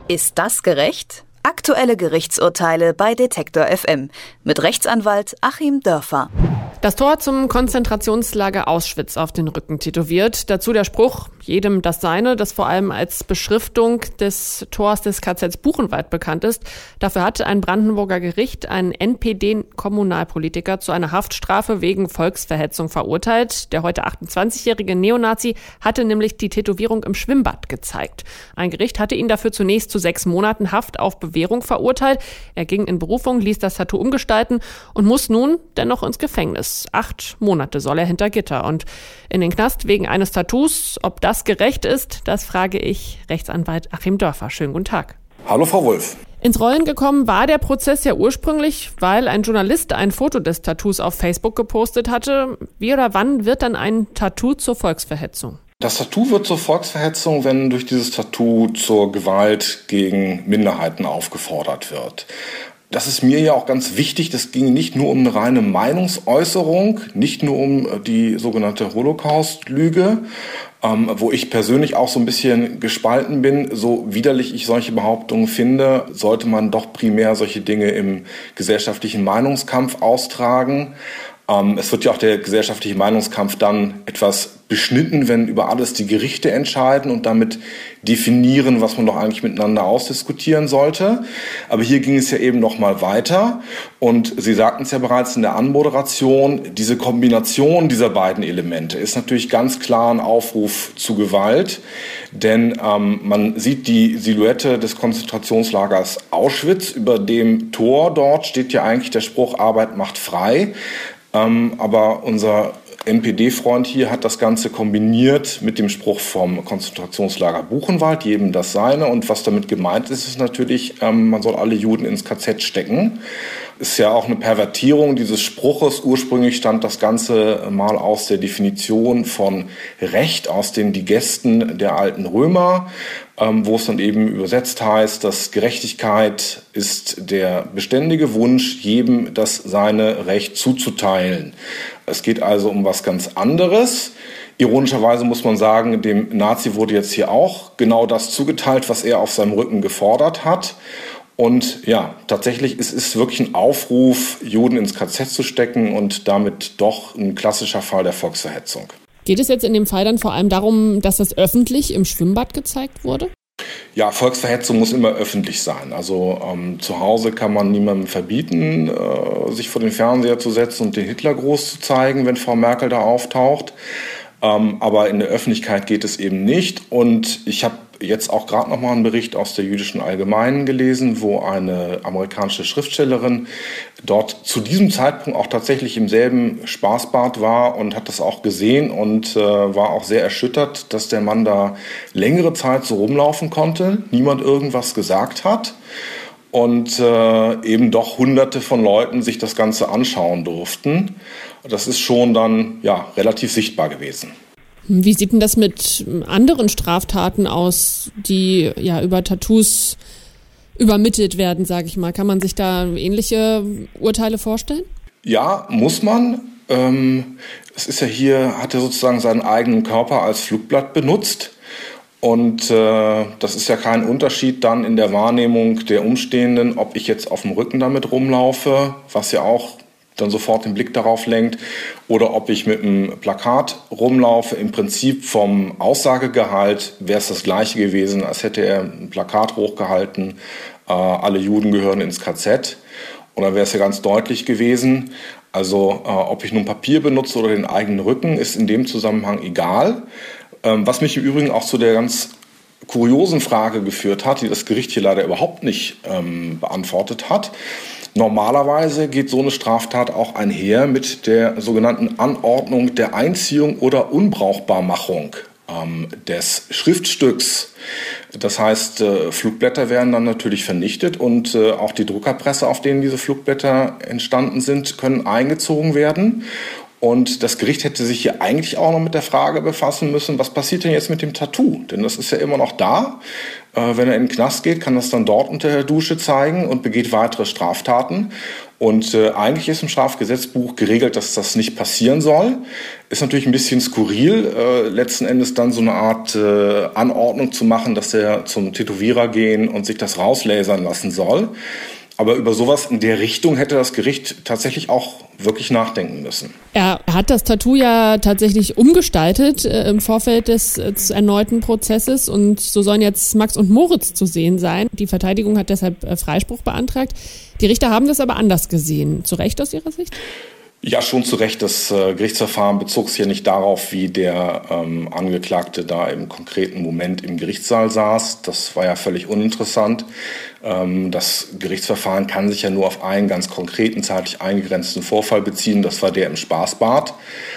Ist das gerecht? Aktuelle Gerichtsurteile bei Detektor FM mit Rechtsanwalt Achim Dörfer. Das Tor zum Konzentrationslager Auschwitz auf den Rücken tätowiert. Dazu der Spruch, jedem das Seine, das vor allem als Beschriftung des Tors des KZs Buchenwald bekannt ist. Dafür hat ein Brandenburger Gericht einen NPD-Kommunalpolitiker zu einer Haftstrafe wegen Volksverhetzung verurteilt. Der heute 28-jährige Neonazi hatte nämlich die Tätowierung im Schwimmbad gezeigt. Ein Gericht hatte ihn dafür zunächst zu 6 Monaten Haft auf Bewährung verurteilt. Er ging in Berufung, ließ das Tattoo umgestalten und muss nun dennoch ins Gefängnis. 8 Monate soll er hinter Gitter und in den Knast wegen eines Tattoos. Ob das gerecht ist, das frage ich Rechtsanwalt Achim Dörfer. Schönen guten Tag. Hallo Frau Wulff. Ins Rollen gekommen war der Prozess ja ursprünglich, weil ein Journalist ein Foto des Tattoos auf Facebook gepostet hatte. Wie oder wann wird dann ein Tattoo zur Volksverhetzung? Das Tattoo wird zur Volksverhetzung, wenn durch dieses Tattoo zur Gewalt gegen Minderheiten aufgefordert wird. Das ist mir ja auch ganz wichtig, das ging nicht nur um eine reine Meinungsäußerung, nicht nur um die sogenannte Holocaust-Lüge, wo ich persönlich auch so ein bisschen gespalten bin. So widerlich ich solche Behauptungen finde, sollte man doch primär solche Dinge im gesellschaftlichen Meinungskampf austragen. Es wird ja auch der gesellschaftliche Meinungskampf dann etwas beschnitten, wenn über alles die Gerichte entscheiden und damit definieren, was man doch eigentlich miteinander ausdiskutieren sollte. Aber hier ging es ja eben noch mal weiter. Und Sie sagten es ja bereits in der Anmoderation, diese Kombination dieser beiden Elemente ist natürlich ganz klar ein Aufruf zu Gewalt. Denn man sieht die Silhouette des Konzentrationslagers Auschwitz. Über dem Tor dort steht ja eigentlich der Spruch, Arbeit macht frei. Aber unser NPD-Freund hier hat das Ganze kombiniert mit dem Spruch vom Konzentrationslager Buchenwald, jedem das Seine. Und was damit gemeint ist, ist natürlich, man soll alle Juden ins KZ stecken. Ist ja auch eine Pervertierung dieses Spruches. Ursprünglich stammt das Ganze mal aus der Definition von Recht, aus den Digesten der alten Römer, wo es dann eben übersetzt heißt, dass Gerechtigkeit ist der beständige Wunsch, jedem das seine Recht zuzuteilen. Es geht also um was ganz anderes. Ironischerweise muss man sagen, dem Nazi wurde jetzt hier auch genau das zugeteilt, was er auf seinem Rücken gefordert hat. Und ja, tatsächlich ist es wirklich ein Aufruf, Juden ins KZ zu stecken und damit doch ein klassischer Fall der Volksverhetzung. Geht es jetzt in dem Fall dann vor allem darum, dass das öffentlich im Schwimmbad gezeigt wurde? Ja, Volksverhetzung muss immer öffentlich sein. Also zu Hause kann man niemandem verbieten, sich vor den Fernseher zu setzen und den Hitlergruß zu zeigen, wenn Frau Merkel da auftaucht. Aber in der Öffentlichkeit geht es eben nicht. Und ich habe jetzt auch gerade noch mal einen Bericht aus der Jüdischen Allgemeinen gelesen, wo eine amerikanische Schriftstellerin dort zu diesem Zeitpunkt auch tatsächlich im selben Spaßbad war und hat das auch gesehen und war auch sehr erschüttert, dass der Mann da längere Zeit so rumlaufen konnte, niemand irgendwas gesagt hat und eben doch Hunderte von Leuten sich das Ganze anschauen durften. Das ist schon dann ja relativ sichtbar gewesen. Wie sieht denn das mit anderen Straftaten aus, die ja über Tattoos übermittelt werden, sage ich mal? Kann man sich da ähnliche Urteile vorstellen? Ja, muss man. Es ist ja hier, hat er sozusagen seinen eigenen Körper als Flugblatt benutzt. Und das ist ja kein Unterschied dann in der Wahrnehmung der Umstehenden, ob ich jetzt auf dem Rücken damit rumlaufe, was ja auch dann sofort den Blick darauf lenkt, oder ob ich mit einem Plakat rumlaufe. Im Prinzip vom Aussagegehalt wäre es das Gleiche gewesen, als hätte er ein Plakat hochgehalten, alle Juden gehören ins KZ. Und dann wäre es ja ganz deutlich gewesen. Also ob ich nun Papier benutze oder den eigenen Rücken, ist in dem Zusammenhang egal. Was mich im Übrigen auch zu der ganz kuriosen Frage geführt hat, die das Gericht hier leider überhaupt nicht beantwortet hat. Normalerweise geht so eine Straftat auch einher mit der sogenannten Anordnung der Einziehung oder Unbrauchbarmachung des Schriftstücks. Das heißt, Flugblätter werden dann natürlich vernichtet und auch die Druckerpresse, auf denen diese Flugblätter entstanden sind, können eingezogen werden. Und das Gericht hätte sich hier eigentlich auch noch mit der Frage befassen müssen, was passiert denn jetzt mit dem Tattoo? Denn das ist ja immer noch da. Wenn er in den Knast geht, kann das dann dort unter der Dusche zeigen und begeht weitere Straftaten. Und eigentlich ist im Strafgesetzbuch geregelt, dass das nicht passieren soll. Ist natürlich ein bisschen skurril, letzten Endes dann so eine Art Anordnung zu machen, dass er zum Tätowierer gehen und sich das rauslasern lassen soll. Aber über sowas in der Richtung hätte das Gericht tatsächlich auch wirklich nachdenken müssen. Er hat das Tattoo ja tatsächlich umgestaltet im Vorfeld des erneuten Prozesses und so sollen jetzt Max und Moritz zu sehen sein. Die Verteidigung hat deshalb Freispruch beantragt. Die Richter haben das aber anders gesehen. Zu Recht aus Ihrer Sicht? Ja, schon zu Recht. Das Gerichtsverfahren bezog sich ja nicht darauf, wie der Angeklagte da im konkreten Moment im Gerichtssaal saß. Das war ja völlig uninteressant. Das Gerichtsverfahren kann sich ja nur auf einen ganz konkreten, zeitlich eingegrenzten Vorfall beziehen. Das war der im Spaßbad.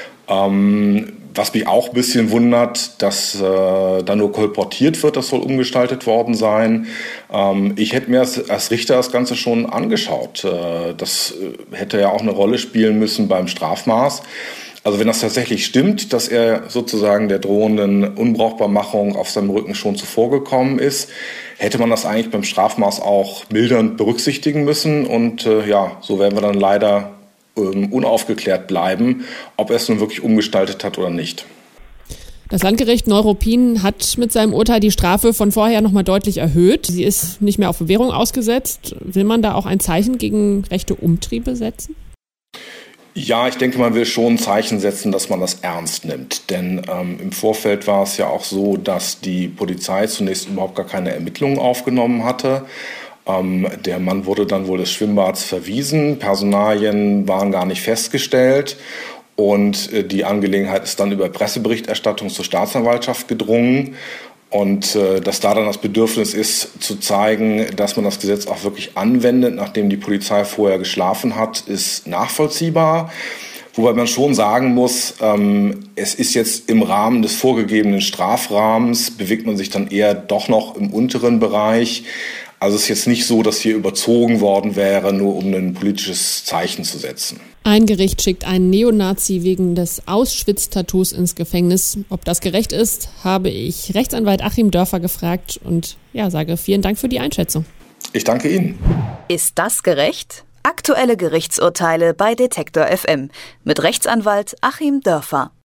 Was mich auch ein bisschen wundert, dass da nur kolportiert wird, das soll umgestaltet worden sein. Ich hätte mir als Richter das Ganze schon angeschaut. Das hätte ja auch eine Rolle spielen müssen beim Strafmaß. Also wenn das tatsächlich stimmt, dass er sozusagen der drohenden Unbrauchbarmachung auf seinem Rücken schon zuvorgekommen ist, hätte man das eigentlich beim Strafmaß auch mildernd berücksichtigen müssen. Und so werden wir dann leider unaufgeklärt bleiben, ob er es nun wirklich umgestaltet hat oder nicht. Das Landgericht Neuruppin hat mit seinem Urteil die Strafe von vorher nochmal deutlich erhöht. Sie ist nicht mehr auf Bewährung ausgesetzt. Will man da auch ein Zeichen gegen rechte Umtriebe setzen? Ja, ich denke, man will schon ein Zeichen setzen, dass man das ernst nimmt. Denn im Vorfeld war es ja auch so, dass die Polizei zunächst überhaupt gar keine Ermittlungen aufgenommen hatte. Der Mann wurde dann wohl des Schwimmbads verwiesen. Personalien waren gar nicht festgestellt. Und die Angelegenheit ist dann über Presseberichterstattung zur Staatsanwaltschaft gedrungen. Und dass da dann das Bedürfnis ist, zu zeigen, dass man das Gesetz auch wirklich anwendet, nachdem die Polizei vorher geschlafen hat, ist nachvollziehbar. Wobei man schon sagen muss, es ist jetzt im Rahmen des vorgegebenen Strafrahmens, bewegt man sich dann eher doch noch im unteren Bereich. Also es ist jetzt nicht so, dass hier überzogen worden wäre, nur um ein politisches Zeichen zu setzen. Ein Gericht schickt einen Neonazi wegen des Auschwitz-Tattoos ins Gefängnis. Ob das gerecht ist, habe ich Rechtsanwalt Achim Dörfer gefragt und sage vielen Dank für die Einschätzung. Ich danke Ihnen. Ist das gerecht? Aktuelle Gerichtsurteile bei Detektor FM mit Rechtsanwalt Achim Dörfer.